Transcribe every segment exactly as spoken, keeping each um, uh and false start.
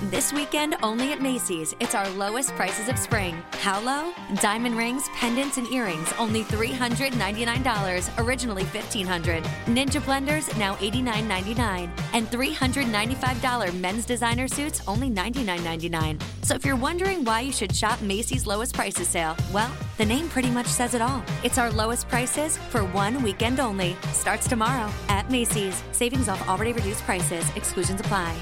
This weekend, only at Macy's, it's our lowest prices of spring. How low? Diamond rings, pendants, and earrings, only three hundred ninety-nine dollars, originally fifteen hundred dollars. Ninja blenders, now eighty-nine ninety-nine. And three hundred ninety-five dollars men's designer suits, only ninety-nine ninety-nine. So if you're wondering why you should shop Macy's lowest prices sale, well, the name pretty much says it all. It's our lowest prices for one weekend only. Starts tomorrow at Macy's. Savings off already reduced prices. Exclusions apply.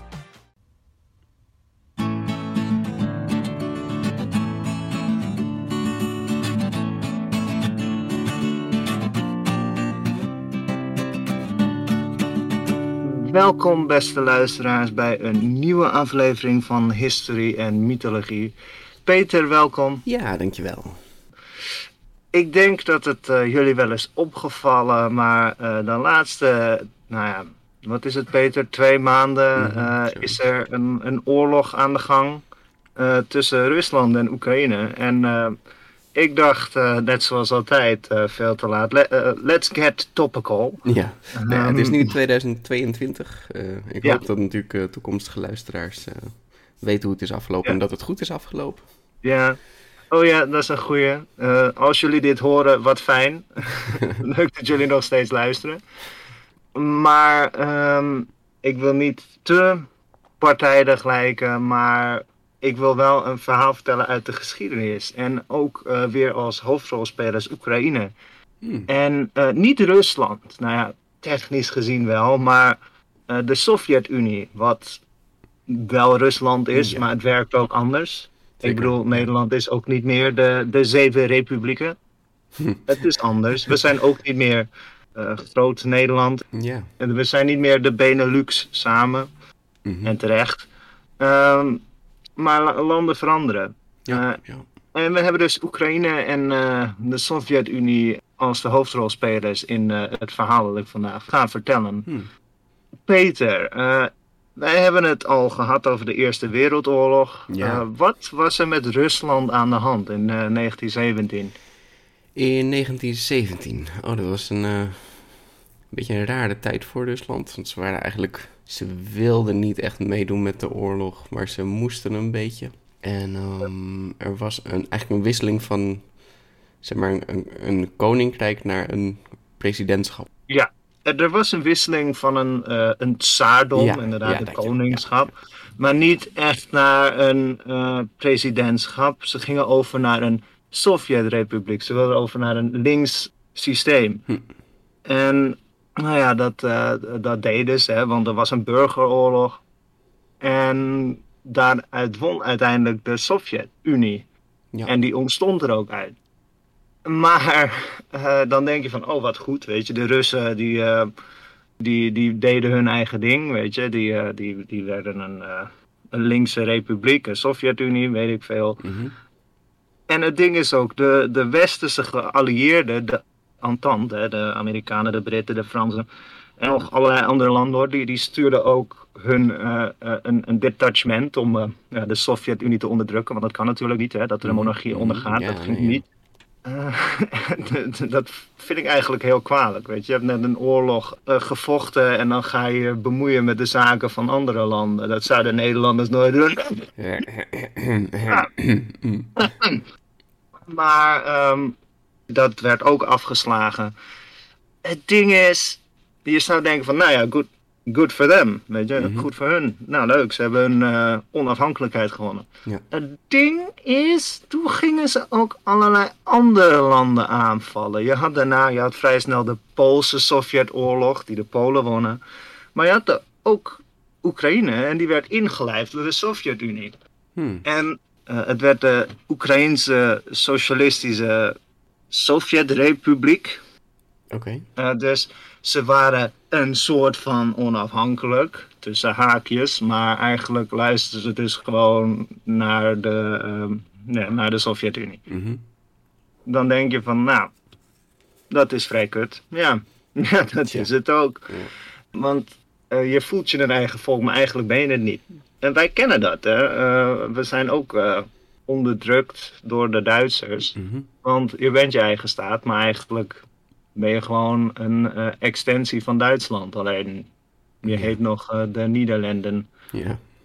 Welkom beste luisteraars bij een nieuwe aflevering van History en Mythologie. Peter, welkom. Ja, dankjewel. Ik denk dat het uh, jullie wel is opgevallen, maar uh, de laatste, nou ja, wat is het Peter, twee maanden uh, is er een, een oorlog aan de gang uh, tussen Rusland en Oekraïne. En uh, ik dacht, uh, net zoals altijd, uh, veel te laat, Le- uh, let's get topical. Ja, Um, ja het is nu tweeduizend tweeëntwintig. Uh, ik ja. hoop dat natuurlijk uh, toekomstige luisteraars uh, weten hoe het is afgelopen Ja. en dat het goed is afgelopen. Ja, oh ja, dat is een goeie. Uh, als jullie dit horen, wat fijn. Leuk dat jullie nog steeds luisteren. Maar um, ik wil niet te partijdig lijken, maar ik wil wel een verhaal vertellen uit de geschiedenis. En ook uh, weer als hoofdrolspelers Oekraïne. Hmm. En uh, niet Rusland, nou ja, technisch gezien wel, maar uh, de Sovjet-Unie, wat wel Rusland is, Ja. maar het werkt ook anders. Zeker. Ik bedoel, Nederland is ook niet meer de, de zeven republieken. Hm. Het is anders. We zijn ook niet meer uh, groot Nederland. Ja. En we zijn niet meer de Benelux samen. Mhm. En terecht. Um, maar la- landen veranderen. Ja, Uh, ja. En we hebben dus Oekraïne en uh, de Sovjet-Unie als de hoofdrolspelers in uh, het verhaal dat ik vandaag ga vertellen. Hm. Peter, uh, wij hebben het al gehad over de Eerste Wereldoorlog. Ja. Uh, wat was er met Rusland aan de hand in uh, negentien zeventien? In negentien zeventien. Oh, dat was een uh, beetje een rare tijd voor Rusland. Want ze waren eigenlijk... Ze wilden niet echt meedoen met de oorlog, maar ze moesten een beetje. En um, er was een, eigenlijk een wisseling van, zeg maar, een, een koninkrijk naar een presidentschap. Ja, er was een wisseling van een, uh, een tsaardom, Ja, inderdaad, ja, een dat je- koningschap. Maar niet echt naar een uh, presidentschap. Ze gingen over naar een Sovjet-republiek. Ze wilden over naar een links systeem. Hm. En nou ja, dat, uh, dat deden ze, hè, want er was een burgeroorlog. En daaruit won uiteindelijk de Sovjet-Unie. Ja. En die ontstond er ook uit. Maar uh, dan denk je van, oh wat goed, weet je. De Russen die, uh, die, die deden hun eigen ding, weet je. Die, uh, die, die werden een, uh, een linkse republiek, een Sovjet-Unie, weet ik veel. Mhm. En het ding is ook, de, de westerse geallieerden, de Entente, hè, de Amerikanen, de Britten, de Fransen en nog allerlei andere landen, hoor, die, die stuurden ook hun uh, uh, een, een detachement om uh, uh, de Sovjet-Unie te onderdrukken. Want dat kan natuurlijk niet, hè, dat er een monarchie Mhm. ondergaat. Ja, dat ging nee, ja. niet. Uh, dat vind ik eigenlijk heel kwalijk, weet je. Je hebt net een oorlog uh, gevochten en dan ga je je bemoeien met de zaken van andere landen. Dat zouden Nederlanders nooit doen. Maar um, dat werd ook afgeslagen. Het ding is, je zou denken van, nou ja, good, good for them, weet je, Mhm. goed voor hun. Nou leuk, ze hebben hun uh, onafhankelijkheid gewonnen. Ja. Het ding is, toen gingen ze ook allerlei andere landen aanvallen. Je had daarna, je had vrij snel de Poolse Sovjetoorlog, die de Polen wonnen. Maar je had de, ook Oekraïne en die werd ingelijfd door de Sovjet-Unie. Hm. En uh, het werd de Oekraïense Socialistische Sovjetrepubliek. Oké. Uh, dus ze waren een soort van onafhankelijk, tussen haakjes. Maar eigenlijk luisterden ze dus gewoon naar de, um, nee, naar de Sovjet-Unie. Mhm. Dan denk je van, nou, dat is vrij kut. Ja, ja dat Tja. is het ook. Ja. Want uh, je voelt je een eigen volk, maar eigenlijk ben je het niet. En wij kennen dat, hè. Uh, we zijn ook uh, onderdrukt door de Duitsers. Mhm. Want je bent je eigen staat, maar eigenlijk ben je gewoon een uh, extensie van Duitsland. Alleen je Ja. heet nog uh, de Nederlanden. Ja.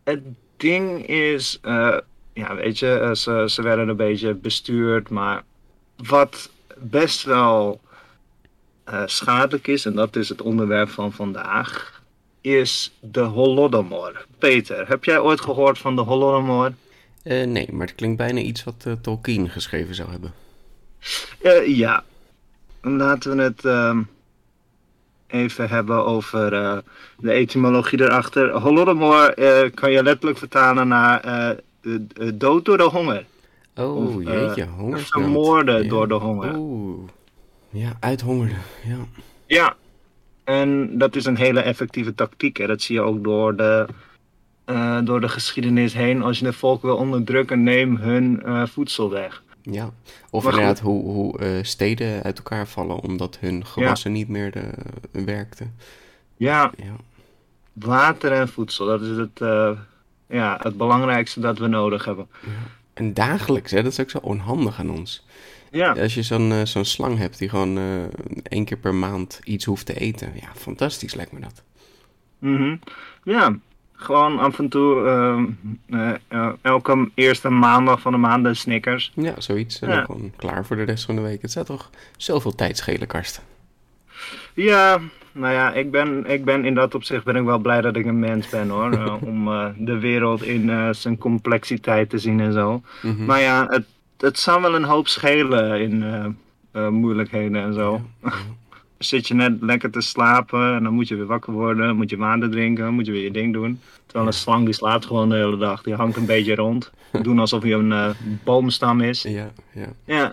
Het ding is, uh, ja, weet je, uh, ze, ze werden een beetje bestuurd, maar wat best wel uh, schadelijk is, en dat is het onderwerp van vandaag, is de Holodomor. Peter, heb jij ooit gehoord van de Holodomor? Uh, nee, maar het klinkt bijna iets wat uh, Tolkien geschreven zou hebben. Uh, ja, laten we het uh, even hebben over uh, de etymologie erachter. Holodomor uh, kan je letterlijk vertalen naar uh, uh, dood door de honger. Oh, of, uh, jeetje, hongersnood. Vermoorden ja. door de honger. Oeh, ja, uithongerden, ja. Ja, en dat is een hele effectieve tactiek. Hè. Dat zie je ook door de, uh, door de geschiedenis heen. Als je de volk wil onderdrukken, neem hun uh, voedsel weg. Ja, of maar inderdaad goed. hoe, hoe uh, steden uit elkaar vallen omdat hun gewassen ja. niet meer de, uh, werkten. Ja. ja, water en voedsel, dat is het, uh, ja, het belangrijkste dat we nodig hebben. Ja. En dagelijks, hè, dat is ook zo onhandig aan ons. Ja. Als je zo'n, uh, zo'n slang hebt die gewoon uh, één keer per maand iets hoeft te eten. Ja, fantastisch lijkt me dat. Mm-hmm. Ja, gewoon af en toe uh, uh, uh, elke eerste maandag van de maand de Snickers. Ja, zoiets. En ja. dan gewoon klaar voor de rest van de week. Het zou toch zoveel tijd schelen, Karsten? Ja, nou ja, ik ben, ik ben in dat opzicht ben ik wel blij dat ik een mens ben hoor. uh, om uh, de wereld in uh, zijn complexiteit te zien en zo. Mm-hmm. Maar ja, het, het zou wel een hoop schelen in uh, uh, moeilijkheden en zo. Ja, ja. Zit je net lekker te slapen en dan moet je weer wakker worden, moet je water drinken, moet je weer je ding doen. Terwijl een slang die slaapt gewoon de hele dag, die hangt een beetje rond. Doen alsof hij een uh, boomstam is. Ja, ja. Ja.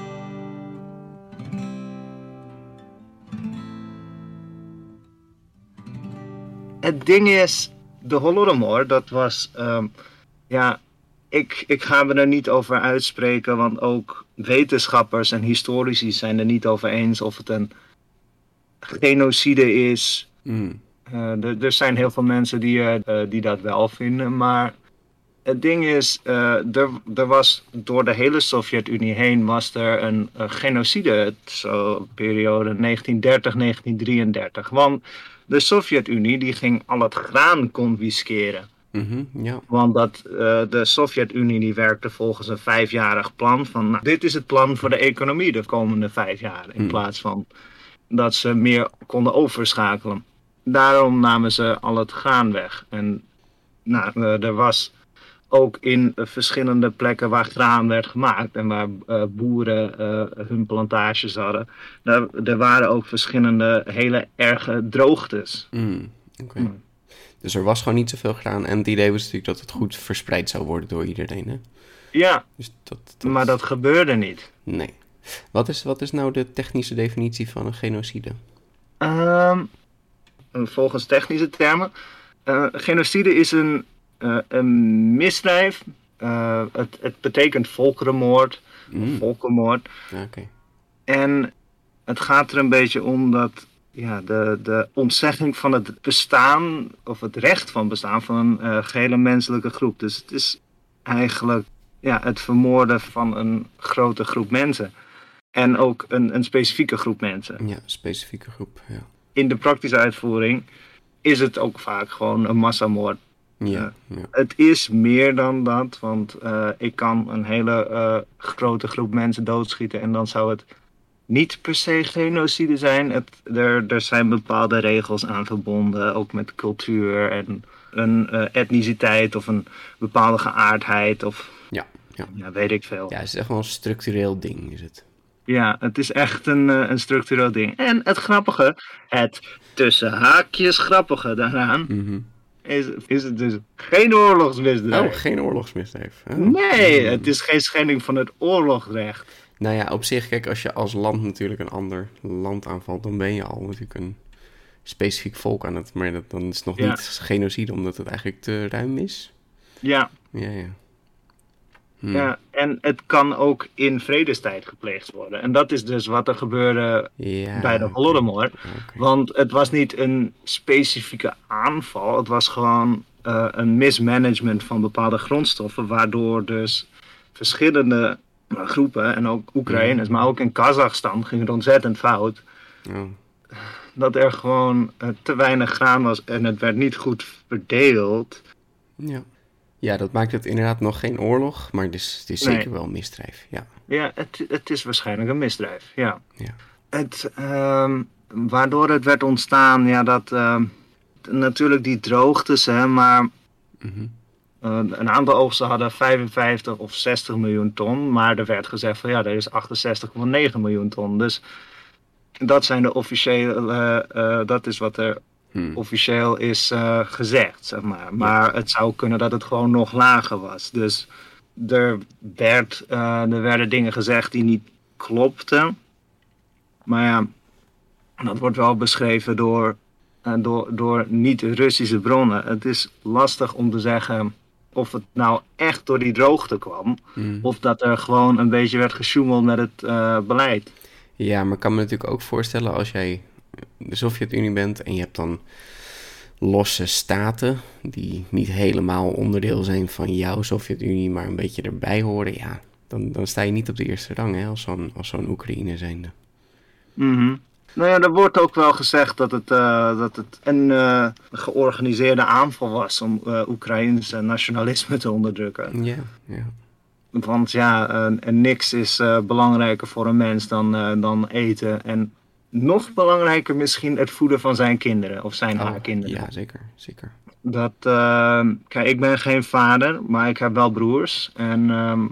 Het ding is, de Holodomor, dat was, um, ja, ik, ik ga me er niet over uitspreken, want ook wetenschappers en historici zijn er niet over eens of het een genocide is. Mm. Uh, er, er zijn heel veel mensen die, uh, die dat wel vinden, maar het ding is, uh, er, er was door de hele Sovjet-Unie heen was er een, een genocide, zo periode negentien dertig negentien drieëndertig, want de Sovjet-Unie die ging al het graan confisceren. Mm-hmm, ja. Want dat, uh, de Sovjet-Unie die werkte volgens een vijfjarig plan van, nou, dit is het plan voor de economie de komende vijf jaar, in mm. plaats van dat ze meer konden overschakelen. Daarom namen ze al het graan weg. En nou, uh, er was ook in uh, verschillende plekken waar graan werd gemaakt en waar uh, boeren uh, hun plantages hadden, daar, er waren ook verschillende hele erge droogtes. Mm, okay. mm. Dus er was gewoon niet zoveel graan en het idee was natuurlijk dat het goed verspreid zou worden door iedereen, hè? Ja, dus dat, dat... maar dat gebeurde niet. Nee. Wat is, wat is nou de technische definitie van een genocide? Um, volgens technische termen. Uh, genocide is een, uh, een misdrijf. Uh, het, het betekent volkerenmoord. Mm. Volkenmoord. Oké. Okay. En het gaat er een beetje om dat ja, de, de ontzegging van het bestaan, of het recht van bestaan van een uh, gehele menselijke groep. Dus het is eigenlijk ja, het vermoorden van een grote groep mensen. En ook een, een specifieke groep mensen. Ja, een specifieke groep, ja. In de praktische uitvoering is het ook vaak gewoon een massamoord. Ja, uh, ja. Het is meer dan dat, want uh, ik kan een hele uh, grote groep mensen doodschieten en dan zou het niet per se genocide zijn. Het, er, er zijn bepaalde regels aan verbonden, ook met cultuur en een uh, etniciteit of een bepaalde geaardheid of ja, ja. ja, weet ik veel. Ja, het is echt wel een structureel ding, is het. Ja, het is echt een, uh, een structureel ding. En het grappige, het tussen haakjes grappige daaraan, mm-hmm. is, is het dus geen oorlogsmisdrijf. Oh, geen oorlogsmisdrijf. Oh. Nee, mm. Het is geen schending van het oorlogsrecht. Nou ja, op zich, kijk, als je als land natuurlijk een ander land aanvalt, dan ben je al natuurlijk een specifiek volk aan het, maar dat, dan is het nog ja. niet genocide, omdat het eigenlijk te ruim is. Ja. Ja, ja. Hmm. Ja, en het kan ook in vredestijd gepleegd worden. En dat is dus wat er gebeurde ja, bij de Holodomor. Okay. Okay. Want het was niet een specifieke aanval. Het was gewoon uh, een mismanagement van bepaalde grondstoffen. Waardoor dus verschillende uh, groepen, en ook Oekraïners, maar ook in Kazachstan, ging het ontzettend fout. Oh. Dat er gewoon uh, te weinig graan was en het werd niet goed verdeeld. Ja. Ja, dat maakt het inderdaad nog geen oorlog, maar het is, het is Nee. zeker wel een misdrijf. Ja. Ja, het, het is waarschijnlijk een misdrijf, ja. Ja. Het, ehm, waardoor het werd ontstaan, ja, dat ehm, natuurlijk die droogtes, hè, maar Mhm. uh, een aantal oogsten hadden vijfenvijftig of zestig miljoen ton, maar er werd gezegd van ja, er is achtenzestig komma negen miljoen ton. Dus dat zijn de officiële, uh, dat is wat er Hmm. officieel is uh, gezegd, zeg maar. Maar het zou kunnen dat het gewoon nog lager was. Dus er, werd, uh, er werden dingen gezegd die niet klopten. Maar ja, dat wordt wel beschreven door, uh, door, door niet-Russische bronnen. Het is lastig om te zeggen of het nou echt door die droogte kwam. Hmm. Of dat er gewoon een beetje werd gesjoemeld met het uh, beleid. Ja, maar ik kan me natuurlijk ook voorstellen als jij de Sovjet-Unie bent en je hebt dan losse staten die niet helemaal onderdeel zijn van jouw Sovjet-Unie, maar een beetje erbij horen, ja, dan, dan sta je niet op de eerste rang, hè, als zo'n, als zo'n Oekraïne zijnde. Mm-hmm. Nou ja, er wordt ook wel gezegd dat het, uh, dat het een uh, georganiseerde aanval was om uh, Oekraïns nationalisme te onderdrukken. Ja, ja. Want ja, uh, niks is uh, belangrijker voor een mens dan, uh, dan eten. En nog belangrijker misschien het voeden van zijn kinderen of zijn Oh, haar kinderen. ja, zeker, zeker. Dat, uh, kijk, ik ben geen vader, maar ik heb wel broers. En um,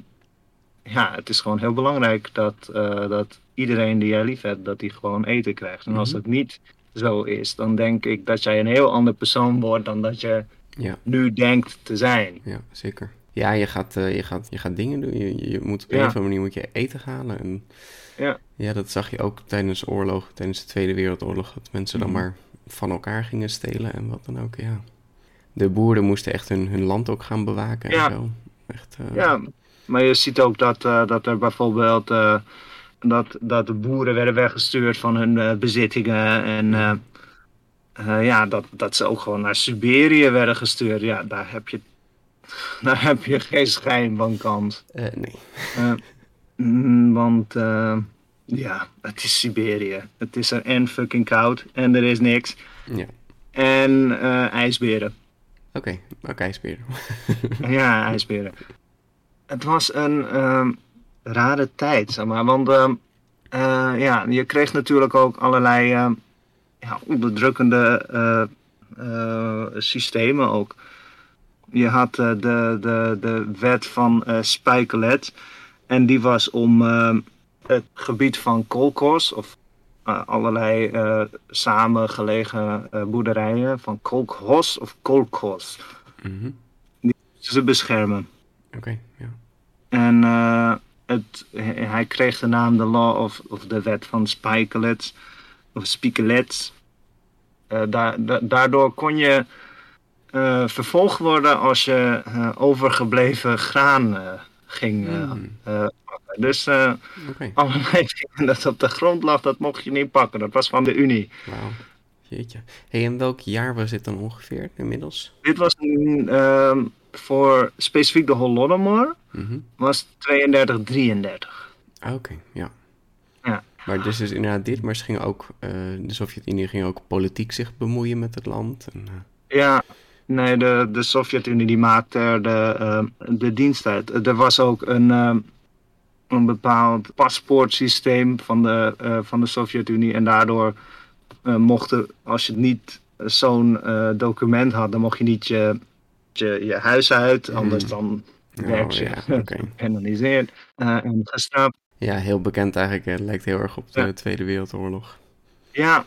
ja, het is gewoon heel belangrijk dat, uh, dat iedereen die jij lief hebt, dat die gewoon eten krijgt. En mm-hmm. als dat niet zo is, dan denk ik dat jij een heel ander persoon wordt dan dat je ja. nu denkt te zijn. Ja, zeker. Ja, je gaat, uh, je gaat, je gaat dingen doen. Je, je moet op een ja. of andere manier moet je eten halen. En ja. ja, dat zag je ook tijdens oorlog, tijdens de Tweede Wereldoorlog, dat mensen dan mm. maar van elkaar gingen stelen en wat dan ook, ja. De boeren moesten echt hun, hun land ook gaan bewaken ja. en zo. Echt, uh... Ja, maar je ziet ook dat, uh, dat er bijvoorbeeld uh, dat, dat de boeren werden weggestuurd van hun uh, bezittingen en uh, uh, ja, dat, dat ze ook gewoon naar Siberië werden gestuurd. Ja, daar heb je, daar heb je geen schijn van kans. Uh, nee. Uh, mm, want uh, ja, het is Siberië. Het is er en fucking koud en er is niks. Ja. En uh, ijsberen. Oké, okay, ook okay, ijsberen. Ja, ijsberen. Het was een um, rare tijd, zeg maar. Want um, uh, ja, je kreeg natuurlijk ook allerlei uh, ja, onderdrukkende uh, uh, systemen ook. Je had uh, de, de, de wet van uh, Spijkelet. En die was om uh, het gebied van Kolkhoz, of uh, allerlei uh, samengelegen uh, boerderijen van Kolkhoz of Kolkhoz. Mm-hmm. Die moesten ze beschermen. Oké, okay, ja. En uh, het, hij kreeg de naam de Law of, of de wet van Spijkelet, of Spiekelet. Uh, da, da, daardoor kon je uh, vervolgd worden als je uh, overgebleven graan uh, ging uh, mm. uh, pakken. Dus uh, okay. allerlei dingen dat op de grond lag, dat mocht je niet pakken. Dat was van de Unie. Wauw, jeetje. Hey, en welk jaar was dit dan ongeveer inmiddels? Dit was een... Uh, voor specifiek de Holodomor mm-hmm. was tweeëndertig drieëndertig. Oké, okay, ja. ja. Maar dus is inderdaad dit, maar ze gingen ook, uh, de Sovjet-Unie ging ook politiek zich bemoeien met het land. En, uh... Ja, nee, de, de Sovjet-Unie die maakte er de, uh, de dienst uit. Er was ook een, uh, een bepaald paspoortsysteem van de, uh, van de Sovjet-Unie en daardoor uh, mochten, als je niet zo'n uh, document had, dan mocht je niet je Je, je huis uit, mm. anders dan oh, werd je ja, okay. gepenaliseerd uh, en gestraft. Ja, heel bekend eigenlijk. Het lijkt heel erg op de ja. Tweede Wereldoorlog. Ja.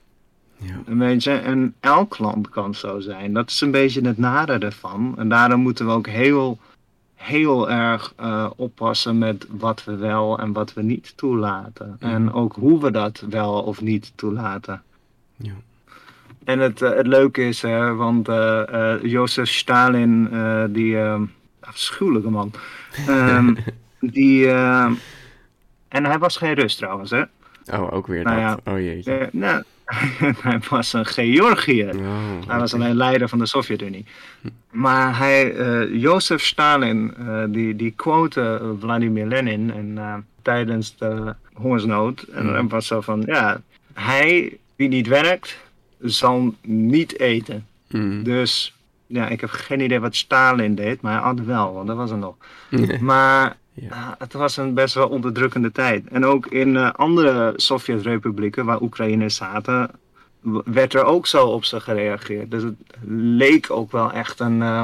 ja, een beetje. En elk land kan zo zijn. Dat is een beetje het nare ervan. En daarom moeten we ook heel, heel erg uh, oppassen met wat we wel en wat we niet toelaten. Mm. En ook hoe we dat wel of niet toelaten. Ja. En het, uh, het leuke is, hè, want uh, uh, Jozef Stalin, uh, die uh, afschuwelijke man, um, die, uh, en hij was geen Rus trouwens, hè? Oh, ook weer nou, dat. Ja, oh jeetje. Uh, nou, hij was een Georgiër. Oh, hij okay. was alleen leider van de Sovjet-Unie. Maar hij, uh, Jozef Stalin, uh, die, die quote uh, Vladimir Lenin en, uh, tijdens de hongersnood. En mm. dan was zo van, ja, hij die niet werkt, zal niet eten. Mm. Dus ja, ik heb geen idee wat Stalin deed, maar hij had wel, want dat was er nog. Maar ja. uh, het was een best wel onderdrukkende tijd. En ook in uh, andere Sovjet-republieken waar Oekraïners zaten, werd er ook zo op ze gereageerd. Dus het leek ook wel echt een, uh,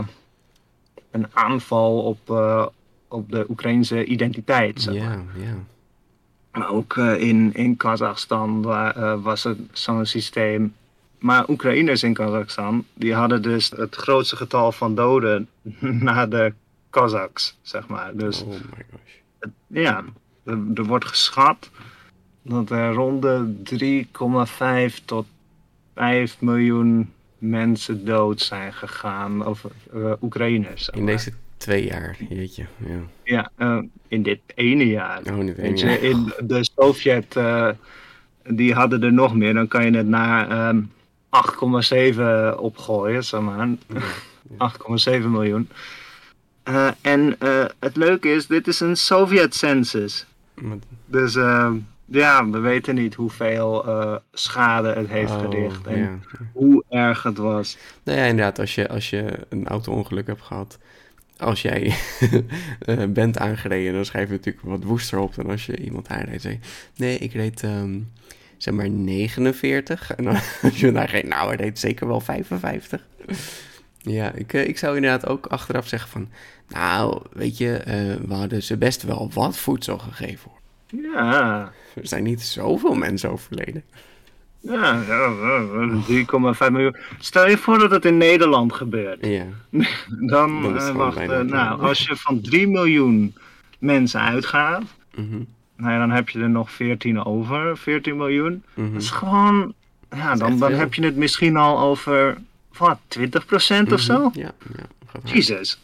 een aanval op, uh, op de Oekraïnse identiteit. Zeg maar. Ja, ja. Maar ook uh, in, in Kazachstan uh, was het zo'n systeem. Maar Oekraïners in Kazachstan, die hadden dus het grootste getal van doden na de Kazaks, zeg maar. Dus oh my gosh. Het, ja, er, er wordt geschat dat er rond de drie komma vijf tot vijf miljoen mensen dood zijn gegaan, of uh, Oekraïners. Zeg maar. In deze twee jaar, jeetje. Ja, ja uh, in dit ene jaar. Oh, in dit ene Weet je, jaar. in de Sovjet, uh, die hadden er nog meer. Dan kan je het naar um, acht komma zeven opgooien, zeg maar. Ja, ja. acht komma zeven miljoen. Uh, en uh, het leuke is, dit is een Sovjet-census. Maar... Dus uh, ja, we weten niet hoeveel uh, schade het heeft oh, gericht en ja. hoe erg het was. Nou ja, inderdaad, als je, als je een auto-ongeluk hebt gehad, als jij uh, bent aangereden, dan schrijf je natuurlijk wat woester op dan als je iemand aanrijdt. Zeg, nee, ik reed um, zeg maar negenenveertig. En dan als je daar reed, nou, hij reed zeker wel vijfenvijftig. Ja, ik, uh, ik zou inderdaad ook achteraf zeggen van, nou, weet je, uh, we hadden ze best wel wat voedsel gegeven. Ja. Er zijn niet zoveel mensen overleden. Ja, ja drie komma vijf miljoen. Stel je voor dat het in Nederland gebeurt. Ja. Dan, dan uh, wacht, uh, nou, als je van drie miljoen mensen uitgaat, mm-hmm. nou ja, dan heb je er nog veertien over, veertien miljoen. Mm-hmm. Dat is gewoon, ja, is dan, dan heb je het misschien al over, wat, twintig procent mm-hmm. of zo? Ja, ja. Jezus.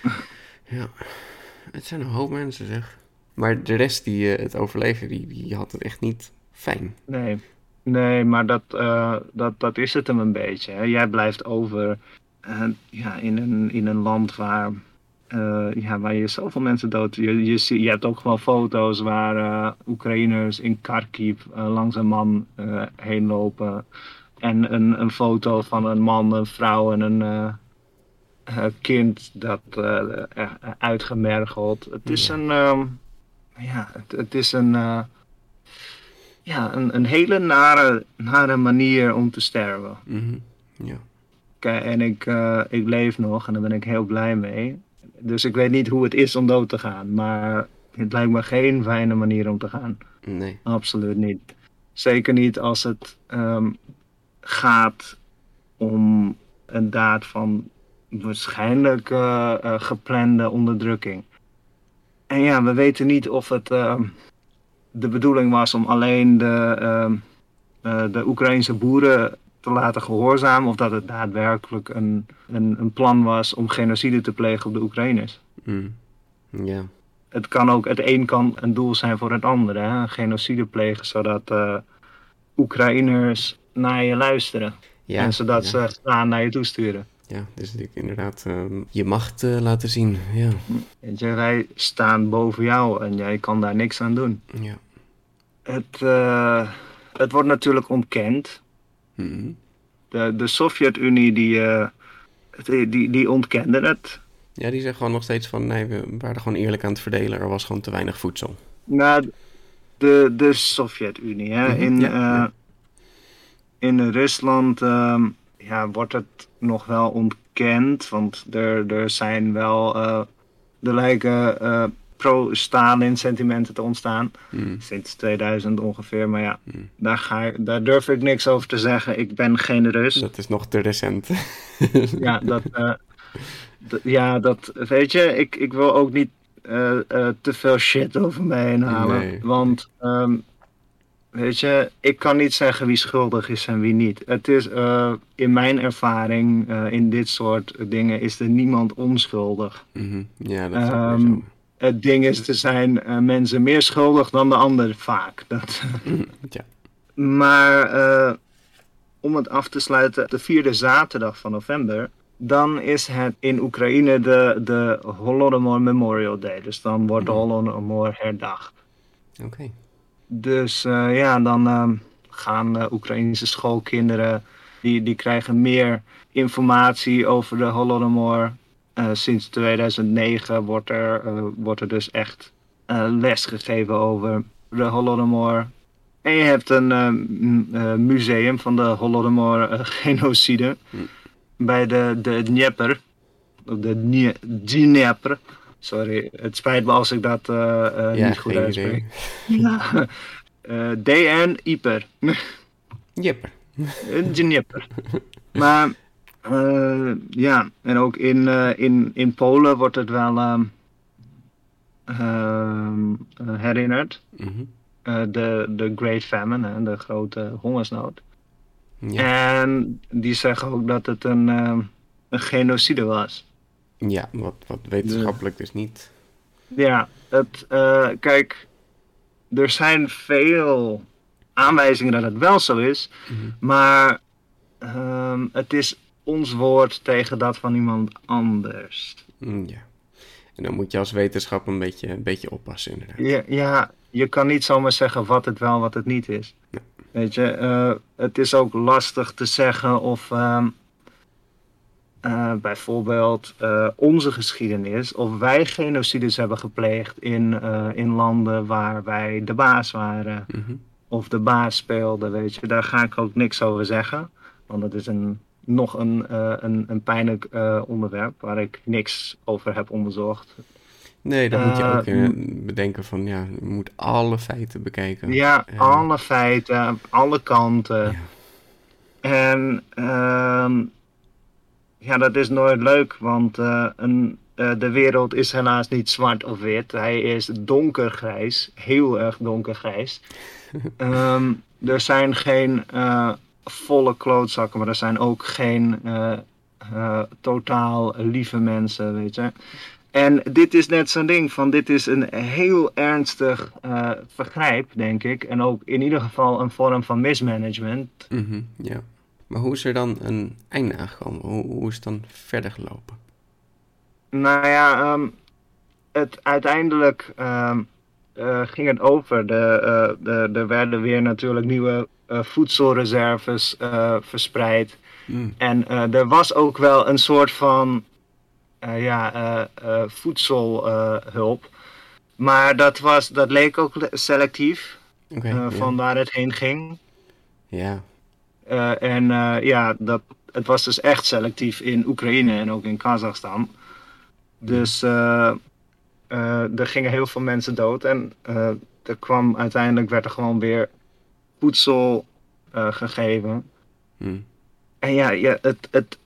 Ja, het zijn een hoop mensen, zeg. Maar de rest die uh, het overleven, die, die had het echt niet fijn. Nee, nee maar dat, uh, dat, dat is het hem een beetje. Hè. Jij blijft over uh, ja, in, een, in een land waar, uh, ja, waar je zoveel mensen dood... Je, je, je hebt ook gewoon foto's waar uh, Oekraïners in Kharkiv uh, langs een man uh, heen lopen. En een, een foto van een man, een vrouw en een... Uh, uh, kind dat uh, uh, uitgemergeld. Het is ja. een... Um, Ja, het, het is een, uh, ja, een, een hele nare, nare manier om te sterven. Mm-hmm. Ja. Kijk, en ik, uh, ik leef nog en daar ben ik heel blij mee. Dus ik weet niet hoe het is om dood te gaan. Maar het lijkt me geen fijne manier om te gaan. Nee. Absoluut niet. Zeker niet als het um, gaat om een daad van waarschijnlijk uh, uh, geplande onderdrukking. En ja, we weten niet of het uh, de bedoeling was om alleen de, uh, uh, de Oekraïnse boeren te laten gehoorzamen. Of dat het daadwerkelijk een, een, een plan was om genocide te plegen op de Oekraïners. Mm. Yeah. Het kan ook, het een kan een doel zijn voor het andere. Hè? Een genocide plegen zodat uh, Oekraïners naar je luisteren. Ja, en zodat ja. ze gaan naar je toesturen. Ja, dus natuurlijk inderdaad um, je macht uh, laten zien, ja. Weet je, wij staan boven jou en jij kan daar niks aan doen. Ja. Het, uh, het wordt natuurlijk ontkend. Mm-hmm. De, de Sovjet-Unie die, uh, die, die, die ontkende het. Ja, die zegt gewoon nog steeds van, nee, we waren gewoon eerlijk aan het verdelen. Er was gewoon te weinig voedsel. Nou, de, de Sovjet-Unie, hè. Mm-hmm. In, ja, uh, ja. in Rusland... Um, Ja, wordt het nog wel ontkend, want er, er zijn wel, uh, er lijken uh, pro-Stalin sentimenten te ontstaan, mm. sinds tweeduizend ongeveer, maar ja, mm. daar, ga ik, daar durf ik niks over te zeggen, ik ben geen Rus. Dat is nog te recent. ja, dat, uh, d- ja, dat, weet je, ik, ik wil ook niet uh, uh, te veel shit over me heen halen, nee. want... Um, Weet je, ik kan niet zeggen wie schuldig is en wie niet. Het is, uh, in mijn ervaring, uh, in dit soort dingen, is er niemand onschuldig. Mm-hmm. Ja, dat is um, ook zo. Het ding is, er zijn uh, mensen meer schuldig dan de ander vaak. Dat... mm, ja. Maar uh, om het af te sluiten, de vierde zaterdag van november, dan is het in Oekraïne de, de Holodomor Memorial Day. Dus dan wordt mm-hmm. de Holodomor herdacht. Oké. Okay. Dus uh, ja, dan uh, gaan uh, Oekraïnse schoolkinderen die, die krijgen meer informatie over de Holodomor. Uh, sinds tweeduizend negen wordt er, uh, wordt er dus echt uh, les gegeven over de Holodomor. En je hebt een uh, m- uh, museum van de Holodomor-genocide uh, hm. bij de, de Dnieper. De Dnieper. Sorry, het spijt me als ik dat uh, uh, ja, niet goed uitspreek. Ja. uh, D N Iper. Dnieper. Dnieper. Maar uh, ja, en ook in, uh, in, in Polen wordt het wel uh, uh, herinnerd. Mm-hmm. Uh, de, de Great Famine, hè, de grote hongersnood. Ja. En die zeggen ook dat het een, uh, een genocide was. Ja, wat, wat wetenschappelijk dus niet. Ja, het, uh, kijk, er zijn veel aanwijzingen dat het wel zo is, mm-hmm. maar um, het is ons woord tegen dat van iemand anders. Mm, ja, en dan moet je als wetenschap een beetje, een beetje oppassen inderdaad. Ja, ja, je kan niet zomaar zeggen wat het wel, wat het niet is. Ja. Weet je, uh, het is ook lastig te zeggen of um, uh, bijvoorbeeld uh, onze geschiedenis, of wij genocides hebben gepleegd in, uh, in landen waar wij de baas waren. Mm-hmm. Of de baas speelde, weet je. Daar ga ik ook niks over zeggen. Want dat is een, nog een, uh, een, een pijnlijk uh, onderwerp waar ik niks over heb onderzocht. Nee, dan uh, moet je ook uh, bedenken van, ja, je moet alle feiten bekijken. Ja, uh, alle feiten, alle kanten. Ja. En uh, ja, dat is nooit leuk, want uh, een, uh, de wereld is helaas niet zwart of wit. Hij is donkergrijs, heel erg donkergrijs. um, er zijn geen uh, volle klootzakken, maar er zijn ook geen uh, uh, totaal lieve mensen, weet je. En dit is net zo'n ding van, dit is een heel ernstig uh, vergrijp, denk ik. En ook in ieder geval een vorm van mismanagement. Mm-hmm, ja. Maar hoe is er dan een einde aangekomen? Hoe, hoe is het dan verder gelopen? Nou ja, um, het uiteindelijk um, uh, ging het over. De, uh, de, er werden weer natuurlijk nieuwe uh, voedselreserves uh, verspreid. Mm. En uh, er was ook wel een soort van uh, ja, uh, uh, voedselhulp. Uh, maar dat, was, dat leek ook selectief, okay, uh, van yeah. waar het heen ging. Ja. Yeah. Uh, en uh, ja, dat, het was dus echt selectief in Oekraïne en ook in Kazachstan. Dus uh, uh, er gingen heel veel mensen dood en uh, er kwam uiteindelijk werd er gewoon weer voedsel uh, gegeven. Hmm. En ja, ja het, het,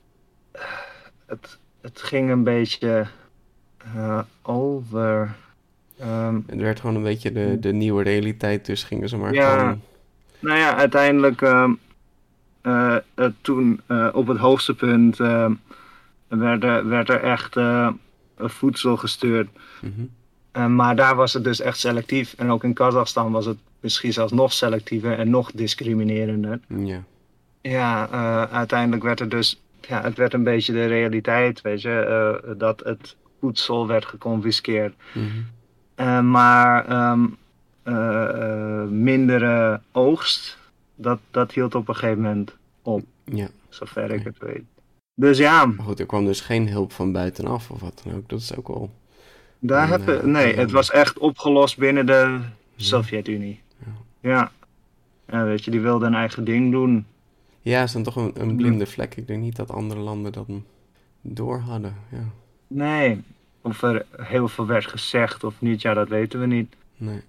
het, het ging een beetje uh, over. Um, het werd gewoon een beetje de, de nieuwe realiteit, dus gingen ze maar ja, gewoon. Nou ja, uiteindelijk uh, uh, uh, toen uh, op het hoogste punt uh, werd, er, werd er echt uh, voedsel gestuurd. Mm-hmm. Uh, maar daar was het dus echt selectief. En ook in Kazachstan was het misschien zelfs nog selectiever en nog discriminerender. Ja, ja uh, uiteindelijk werd er dus, ja, het werd een beetje de realiteit, weet je, uh, dat het voedsel werd geconfiskeerd. Mm-hmm. Uh, maar um, uh, uh, mindere oogst, dat, dat hield op een gegeven moment op, ja. zover okay. ik het weet. Dus ja. Maar goed, er kwam dus geen hulp van buitenaf of wat dan ook, dat is ook wel. Daar en, heb, uh, nee, het was echt opgelost binnen de Sovjet-Unie. Ja. Ja. Ja, weet je, die wilden een eigen ding doen. Ja, is dan toch een, een blinde vlek. Ik denk niet dat andere landen dat door hadden. Ja. Nee, of er heel veel werd gezegd of niet, ja, dat weten we niet. Nee.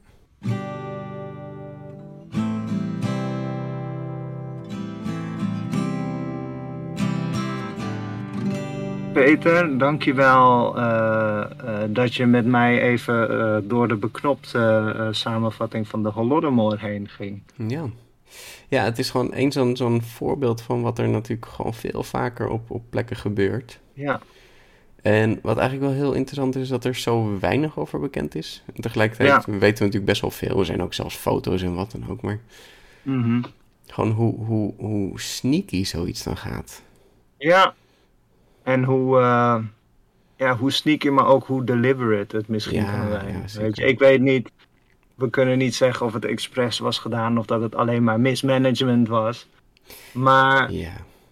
Peter, dankjewel uh, uh, dat je met mij even uh, door de beknopte uh, samenvatting van de Holodomor heen ging. Ja. Ja, het is gewoon één zo'n, zo'n voorbeeld van wat er natuurlijk gewoon veel vaker op, op plekken gebeurt. Ja. En wat eigenlijk wel heel interessant is, dat er zo weinig over bekend is. En tegelijkertijd ja. weten we natuurlijk best wel veel. Er zijn ook zelfs foto's en wat dan ook, maar mm-hmm. gewoon hoe, hoe, hoe sneaky zoiets dan gaat. Ja. En hoe, uh, ja, hoe sneaky, maar ook hoe deliberate het misschien ja, kan zijn. Ja, weet je, ik weet niet, we kunnen niet zeggen of het expres was gedaan of dat het alleen maar mismanagement was. Maar ja.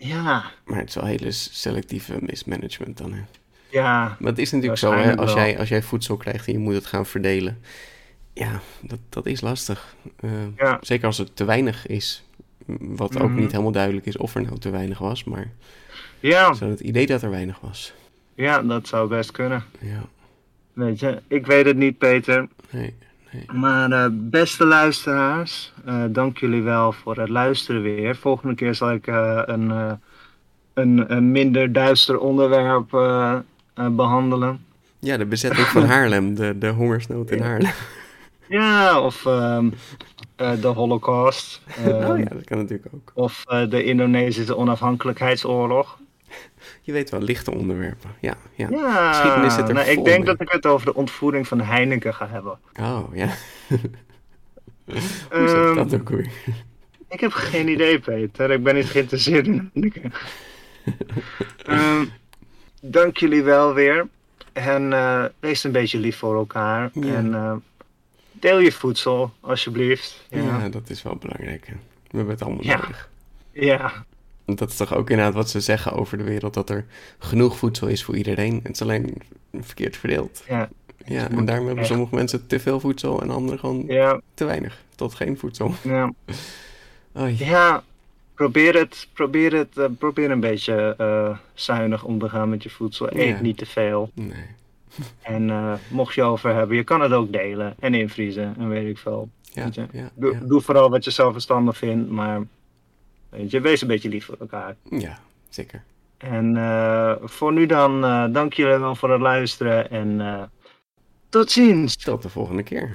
Ja. Maar het is wel hele selectieve mismanagement dan, hè? Ja. Maar het is natuurlijk zo, hè? Als jij, als jij voedsel krijgt en je moet het gaan verdelen. Ja, dat, dat is lastig. Uh, ja. Zeker als het te weinig is. Wat ook mm-hmm. niet helemaal duidelijk is of er nou te weinig was. Maar ja. zo het idee dat er weinig was. Ja, dat zou best kunnen. Ja. Weet je, ik weet het niet, Peter. Nee, nee. Maar uh, beste luisteraars, uh, dank jullie wel voor het luisteren weer. Volgende keer zal ik uh, een, uh, een, een minder duister onderwerp uh, uh, behandelen. Ja, de bezetting van Haarlem, de, de hongersnood in Haarlem. Ja, of um, uh, de Holocaust. Um, oh ja, dat kan natuurlijk ook. Of uh, de Indonesische onafhankelijkheidsoorlog. Je weet wel, lichte onderwerpen. Ja, ja. ja Geschiedenis zit er nou, vol ik denk mee. dat ik het over de ontvoering van Heineken ga hebben. Oh, ja. Hoe um, zit dat ook weer? Ik heb geen idee, Peter. Ik ben niet geïnteresseerd in Heineken. um, dank jullie wel weer. En uh, wees een beetje lief voor elkaar. Ja. En uh, deel je voedsel, alsjeblieft. Ja. ja, dat is wel belangrijk. Hè? We hebben het allemaal ja. nodig. Ja. Want dat is toch ook inderdaad wat ze zeggen over de wereld. Dat er genoeg voedsel is voor iedereen. Het is alleen verkeerd verdeeld. Ja. Ja, en daarom hebben echt. sommige mensen te veel voedsel en anderen gewoon ja. te weinig. Tot geen voedsel. Ja. Oei. Ja. Probeer het, probeer het, uh, probeer een beetje uh, zuinig om te gaan met je voedsel. Eet ja. niet te veel. Nee. En uh, mocht je over hebben, je kan het ook delen en invriezen en weet ik veel. Ja, weet je? Ja, doe, ja. doe vooral wat je zelf verstandig vindt, maar weet je, wees een beetje lief voor elkaar. Ja, zeker. En uh, voor nu dan, uh, dank jullie wel voor het luisteren en uh, tot ziens. Tot de volgende keer.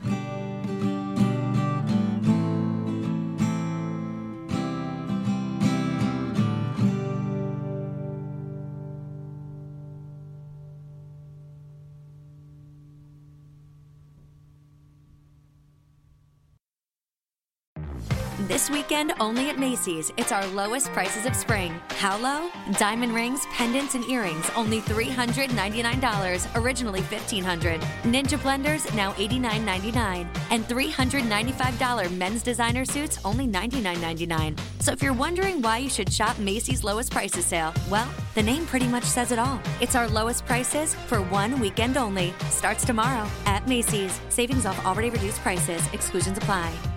This weekend, only at Macy's, it's our lowest prices of spring. How low? Diamond rings, pendants, and earrings, only three hundred ninety-nine dollars, originally fifteen hundred dollars. Ninja blenders, now eighty-nine ninety-nine. And three hundred ninety-five dollars men's designer suits, only ninety-nine ninety-nine. So if you're wondering why you should shop Macy's lowest prices sale, well, the name pretty much says it all. It's our lowest prices for one weekend only. Starts tomorrow at Macy's. Savings off already reduced prices. Exclusions apply.